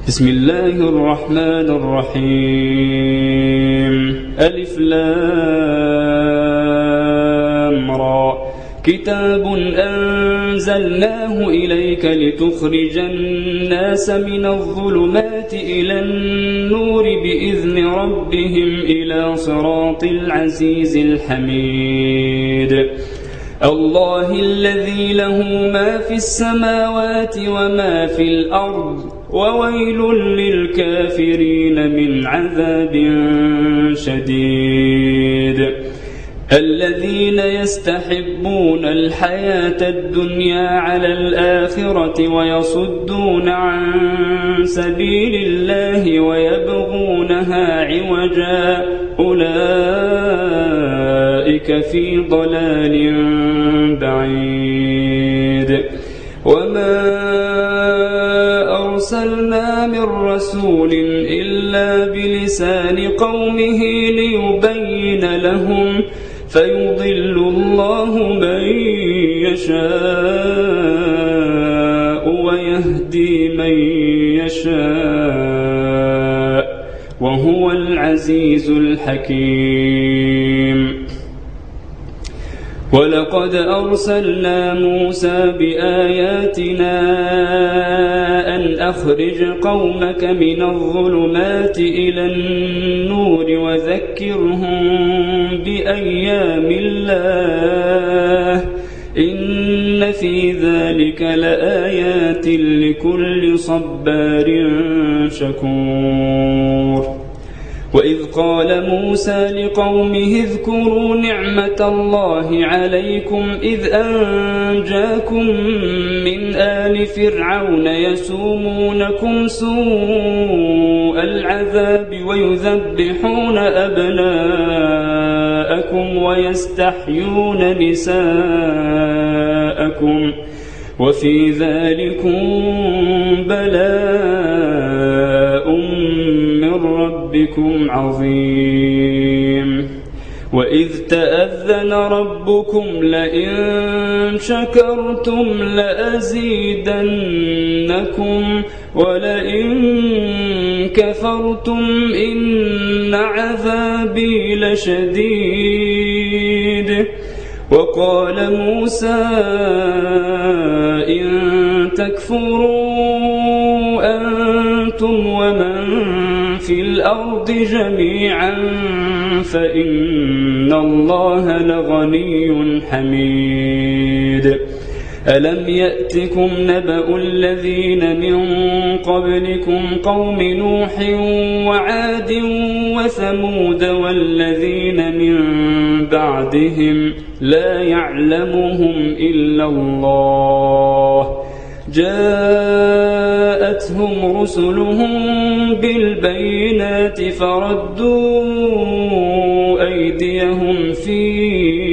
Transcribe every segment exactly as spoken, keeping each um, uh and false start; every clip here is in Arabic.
بسم الله الرحمن الرحيم ألف لام را كتاب أنزلناه إليك لتخرج الناس من الظلمات إلى النور بإذن ربهم إلى صراط العزيز الحميد الله الذي له ما في السماوات وما في الأرض وويل للكافرين من عذاب شديد الذين يستحبون الحياة الدنيا على الآخرة ويصدون عن سبيل الله ويبغونها عوجا أولئك في ضلال بعيد وما أرسلنا من رسول إلا بلسان قومه ليبين لهم فيضل الله من يشاء ويهدي من يشاء وهو العزيز الحكيم ولقد أرسلنا موسى بآياتنا أن أخرج قومك من الظلمات إلى النور وذكرهم بأيام الله إن في ذلك لآيات لكل صبار شكور وإذ قال موسى لقومه اذكروا نعمة الله عليكم إذ أنجاكم من آل فرعون يسومونكم سوء العذاب ويذبحون أبناءكم ويستحيون نساءكم وفي ذلكم بلاء من ربكم عظيم وإذ تأذن ربكم لئن شكرتم لأزيدنكم ولئن كفرتم إن عذابي لشديد وقال موسى إن تكفروا أنتم ومن في الأرض جميعا فإن الله لغني حميد ألم يأتكم نبأ الذين من قبلكم قوم نوح وعاد وثمود والذين من بعدهم لا يعلمهم إلا الله جاءتهم رسلهم بالبينات فردوا أيديهم في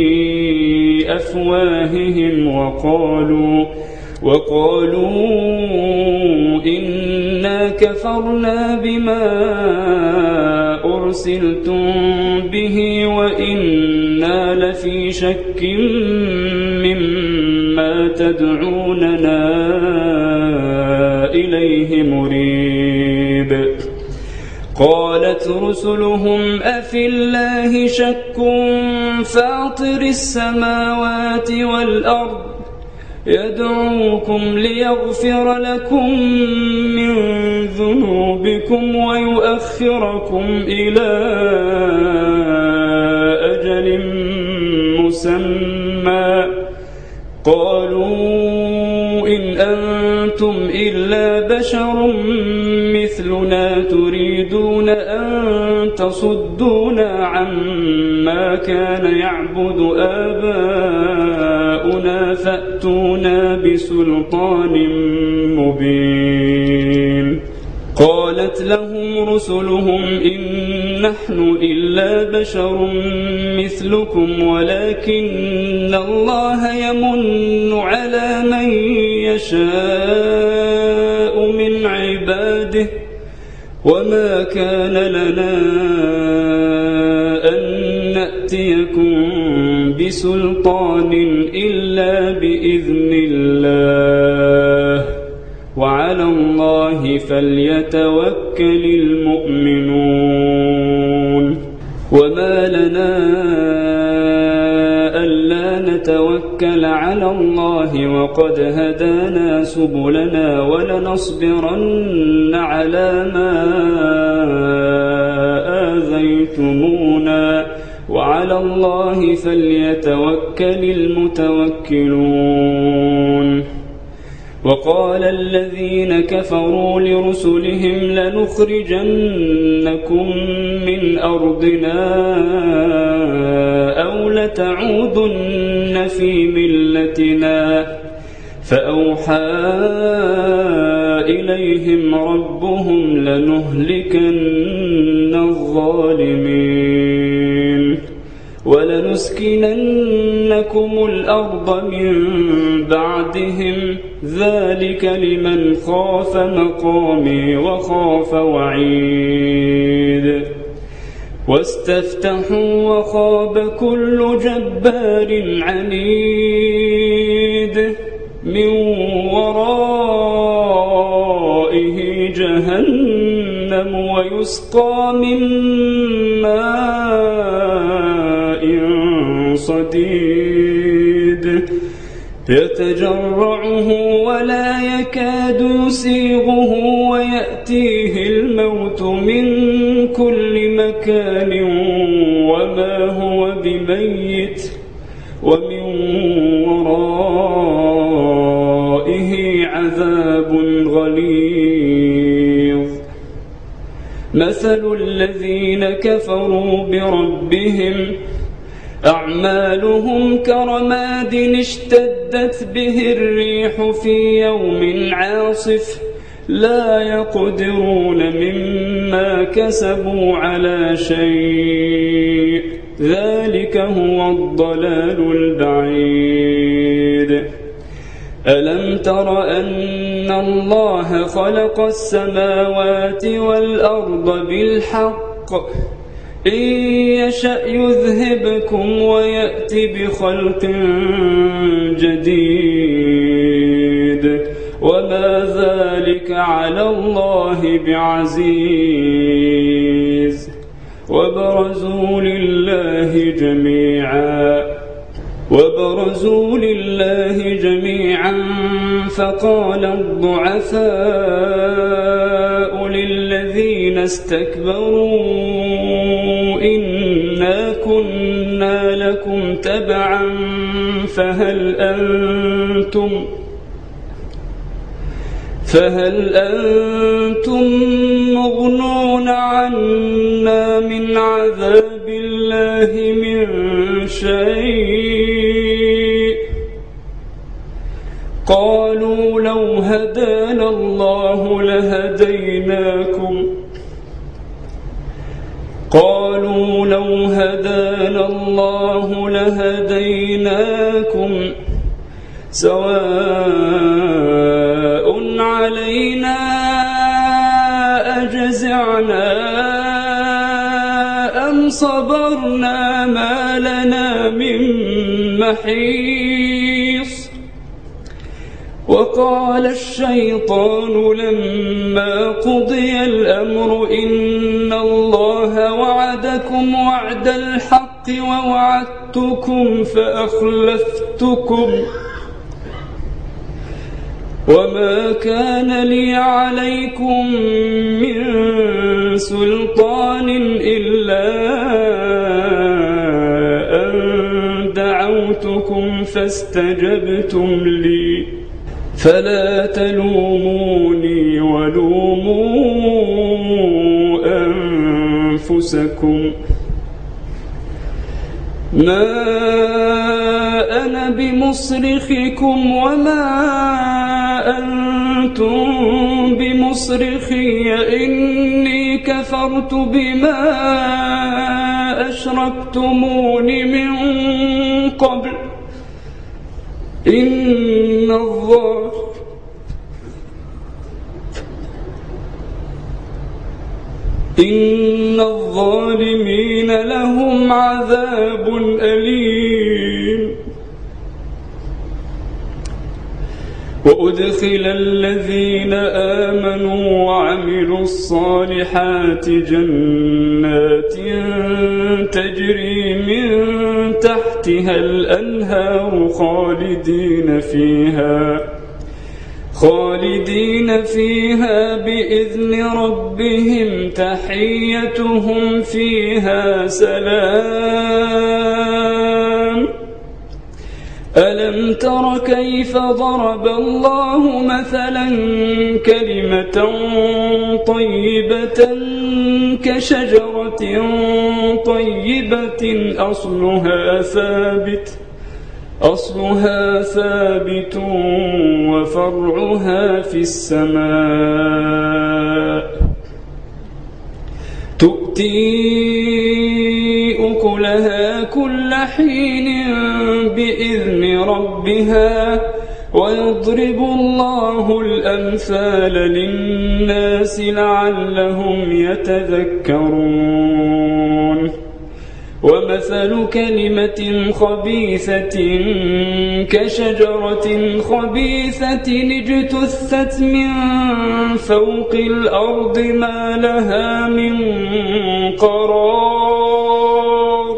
أفواههم وقالوا وقالوا إنا كفرنا بما أرسلتم به وإنا لفي شك مما تدعوننا إليه مريب قالت رسلهم أفي الله شك فاطر السماوات والأرض يدعوكم ليغفر لكم من ذنوبكم ويؤخركم إلى أجل مسمى قالوا إن أنتم إلا بشر مثلنا تريدون أن تصدونا عما كان يعبد آباؤنا فأتونا بسلطان مبين قالت لهم رسلهم إن نحن إلا بشر مثلكم ولكن الله يمن على من يشاء من عباده وما كان لنا أن نأتيكم بسلطان إلا بإذن الله وعلى الله الله فليتوكل المؤمنون وما لنا ألا نتوكل على الله وقد هدانا سبلنا ولنصبرن على ما آذيتمونا وعلى الله فليتوكل المتوكلون وقال الذين كفروا لرسلهم لنخرجنكم من أرضنا أو لتعودن في ملتنا فأوحى إليهم ربهم لنهلكن الظالمين ولنسكننكم الأرض من بعدهم ذلك لمن خاف مقامي وخاف وعيد واستفتحوا وخاب كل جبار عنيد من ورائه جهنم ويسقى من ماء صديد يتجرعه ولا يكاد يسيغه ويأتيه الموت من كل مكان وما هو بميت ومن ورائه عذاب غليظ مثل الذين كفروا بربهم أعمالهم كرماد اشتدت به الريح في يوم عاصف لا يقدرون مما كسبوا على شيء ذلك هو الضلال البعيد ألم تر أن الله خلق السماوات والأرض بالحق إن يشأ يذهبكم ويأتي بخلق جديد وما ذلك على الله بعزيز وبرزوا لله جميعا وبرزوا لله جميعا فقال الضعفاء للذين استكبروا إنا كنا لكم تبعا فهل أنتم فهل أنتم مغنون عنا من عذاب الله من شيء قالوا لو هدانا الله لهديناكم قالوا لو هدانا الله لهديناكم سواء علينا أجزعنا أم صبرنا ما لنا من محيص وقال الشيطان لما قضي الأمر إن الله وعدكم وعد الحق ووعدتكم فأخلفتكم وما كان لي عليكم من سلطان إلا أن دعوتكم فاستجبتم لي فلا تلوموني ولوموا أنفسكم ما أنا بمصرخكم وما أنتم بمصرخي إني كفرت بما أشركتمون من قبل إن الظالمين إن الظالمين لهم عذاب أليم وأدخل الذين آمنوا وعملوا الصالحات جنات تجري من تحتها الأنهار خالدين فيها خالدين فيها بإذن ربهم تحيتهم فيها سلام. ألم تر كيف ضرب الله مثلا كلمة طيبة كشجرة طيبة أصلها ثابت أصلها ثابت وفرعها في السماء تؤتي أكلها كل حين بإذن ربها ويضرب الله الأمثال للناس لعلهم يتذكرون. ومثل كلمة خبيثة كشجرة خبيثة اجتثت من فوق الأرض ما لها من قرار.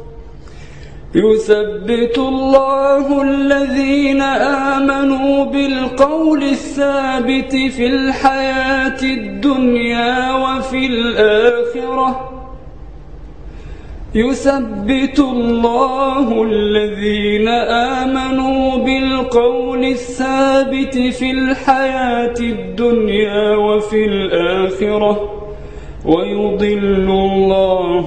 يثبت الله الذين آمنوا بالقول الثابت في الحياة الدنيا وفي الآخرة يثبت الله الذين آمنوا بالقول الثابت في الحياة الدنيا وفي الآخرة ويضل الله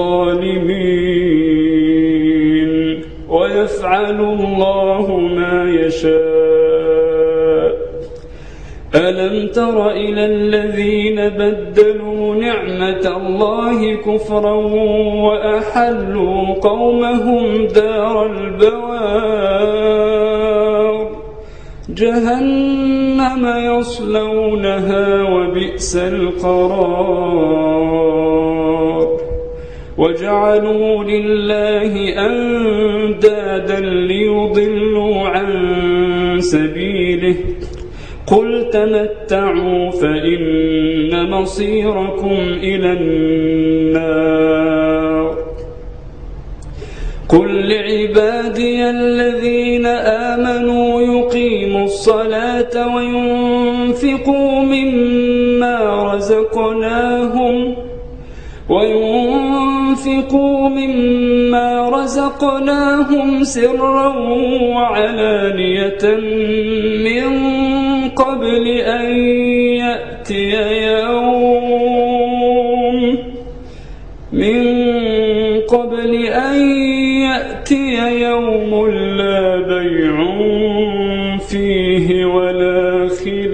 الظالمين ويفعل الله ما يشاء. ألم تر إلى الذين بدلوا نعمة الله كفرا وأحلوا قومهم دار البوار جهنم يصلونها وبئس القرار. وجعلوا لله أندادا ليضلوا عن سبيله قل تمتعوا فإن مصيركم إلى النار. قل لعبادي الذين آمنوا يقيموا الصلاة وينفقوا مما رزقناهم وينفقوا مما رزقناهم سرا وعلانية من قبل أن يأتي يوم من قبل أن يأتي يوم لا بيع فيه ولا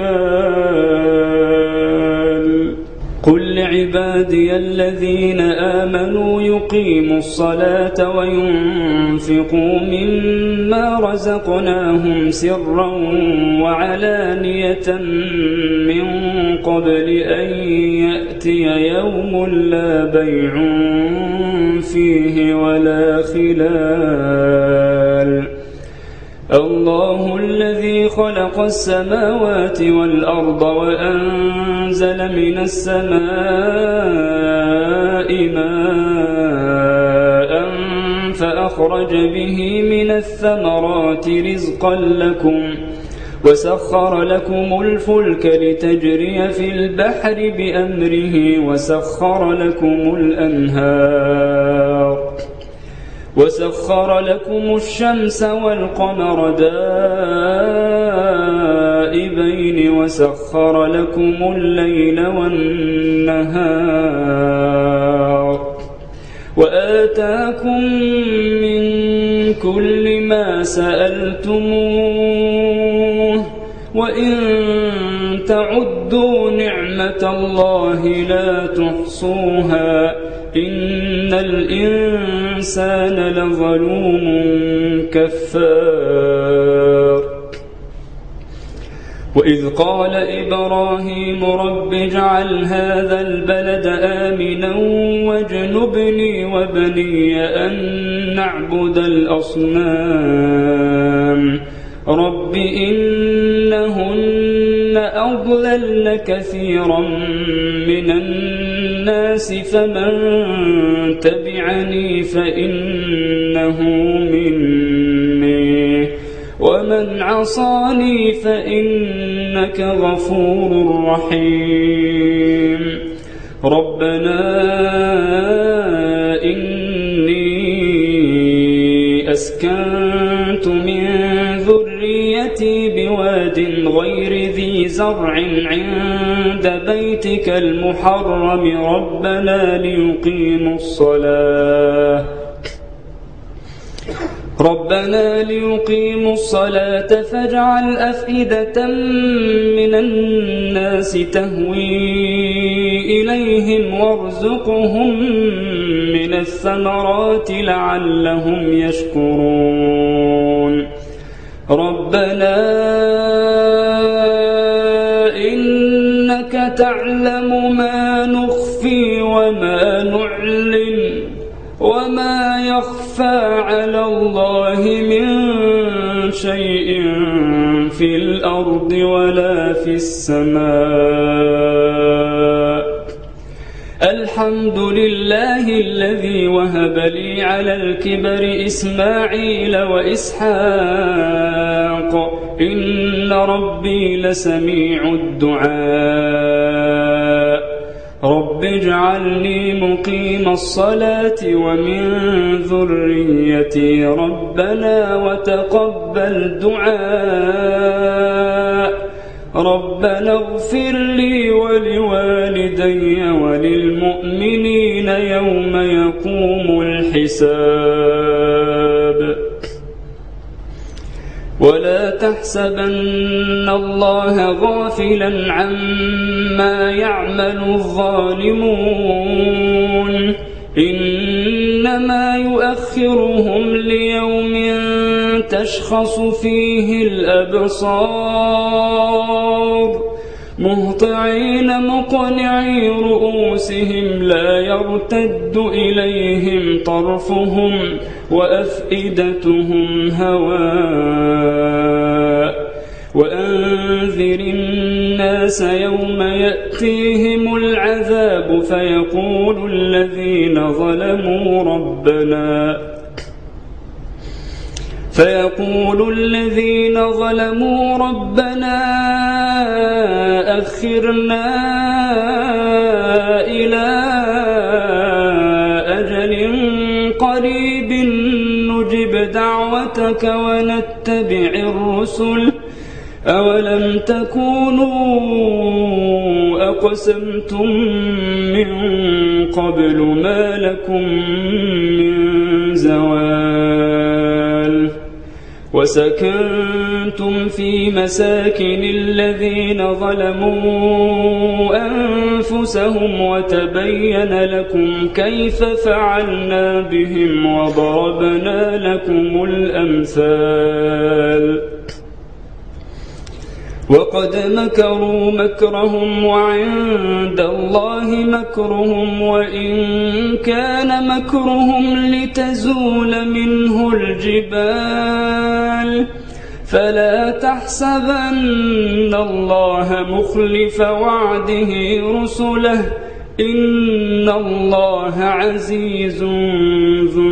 خلال. قل لعبادي الذين آمنوا يقيموا الصلاة وينفقوا مما رزقناهم سرا وعلانية من قبل أن يأتي يوم لا بيع فيه ولا خلال. الله الذي خلق السماوات والأرض وأنزل من السماء ماء فأخرج به من الثمرات رزقا لكم وسخر لكم الفلك لتجري في البحر بأمره وسخر لكم الأنهار وسخر لكم الشمس والقمر دائبين وسخر لكم الليل والنهار وآتاكم من كل ما سألتموه وإن تعدوا نعمة الله لا تحصوها إن الإنسان لظلوم كفار. وإذ قال إبراهيم رب اجعل هذا البلد آمنا واجنبني وبني أن نعبد الأصنام رب إنهن أضللن كثيرا من الناس فمن تبعني فإنه مني ومن عصاني فإنك غفور رحيم ربنا إني أسكنت من ذريتي بواد غير ذي زرع عند بيتك المحرم ربنا ليقيموا الصلاة ربنا ليقيموا الصلاة فاجعل أفئدة من الناس تهوي إليهم وارزقهم من الثمرات لعلهم يشكرون ربنا إنك تعلم ما نخفي وما نعلن وما يخفى على الله من شيء في الأرض ولا في السماء الحمد لله الذي وهب لي على الكبر إسماعيل وإسحاق إن ربي لسميع الدعاء رب اجعلني مقيم الصلاة ومن ذريتي ربنا وتقبل دعاء ربنا اغفر لي ولوالدي وللمؤمنين يوم يقوم الحساب ولا تحسبن الله غافلا عما يعمل الظالمون إنما يؤخرهم ليوم تشخص فيه الأبصار مهطعين مقنعي رؤوسهم لا يرتد إليهم طرفهم وأفئدتهم هواء وأنذر الناس يوم يأتيهم العذاب فيقول الذين ظلموا ربنا فيقول الذين ظلموا ربنا أخرنا إلى أجل قريب نجب دعوتك ونتبع الرسل أولم تكونوا أقسمتم من قبل ما لكم من زوال وسكنتم في مساكن الذين ظلموا أنفسهم وتبين لكم كيف فعلنا بهم وضربنا لكم الأمثال وقد مكروا مكرهم وعند الله مكرهم وإن كان مكرهم لتزول منه الجبال فلا تحسبن الله مخلف وعده رسله إن الله عزيز ذو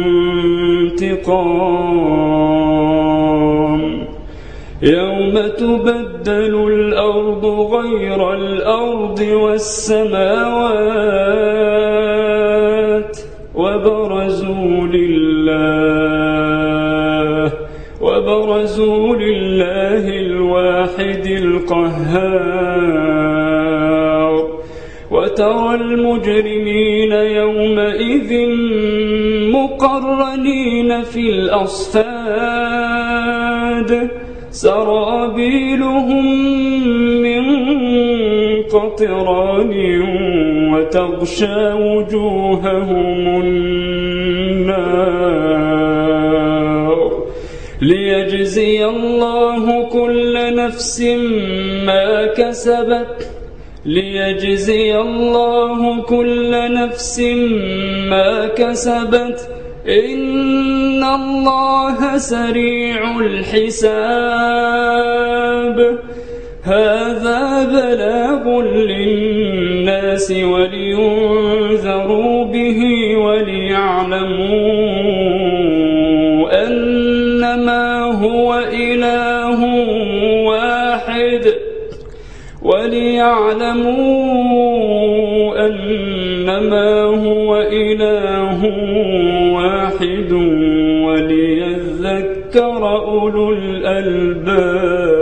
انتقام يوم تبدل الأرض غير الأرض والسماوات وبرزوا لله وبرزوا لله الواحد القهار وترى المجرمين يومئذ مقرنين في الأصفاد سرابيلهم من قطران وتغشى وجوههم النار ليجزي الله كل نفس ما كسبت ليجزي الله كل نفس ما كسبت إن الله سريع الحساب. هذا بلاغ للناس ولينذروا به وليعلموا أنما هو إله واحد وليعلموا أنما هو إله واحد وليذكر أولو الألباب.